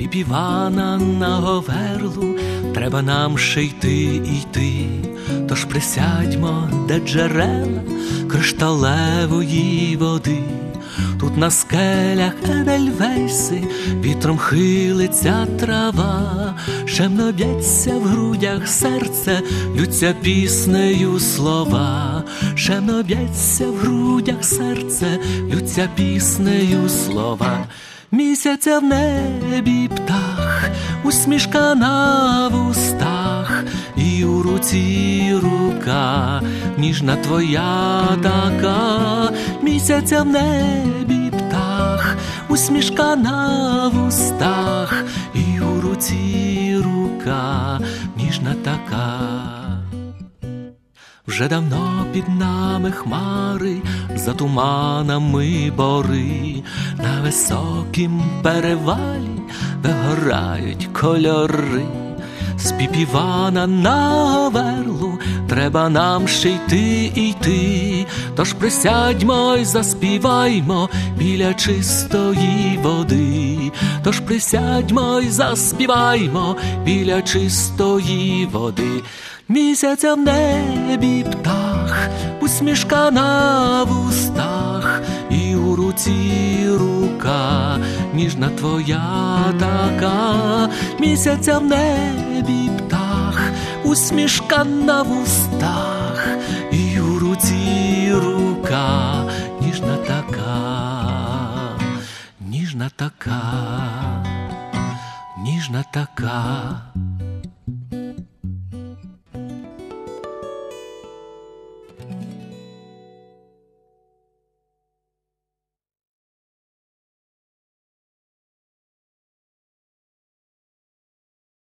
Піпівана на говерлу, треба нам ще йти. Тож присядьмо, де джерела кришталевої води. Тут на скелях едельвейси, вітром хилиться трава, шемно б'ється в грудях серце, лються піснею слова. Шемно б'ється в грудях серце, лються піснею слова. Місяця в небі птах, усмішка на вустах, і у руці рука, ніжна твоя така. Місяця в небі птах, усмішка на вустах, і у руці рука, ніжна така. Вже давно під нами хмари, за туманами бори, на високім перевалі вигорають кольори. З Піпівана на говерлу треба нам ще йти. Тож присядьмо й заспіваймо біля чистої води. Тож присядьмо й заспіваймо біля чистої води. Місяця в небі птах, усмішка на вустах, і у руці рука, ніжна твоя така. Місяця в небі птах, усмішка на вустах, і у руці рука, ніжна така, ніжна така, ніжна така.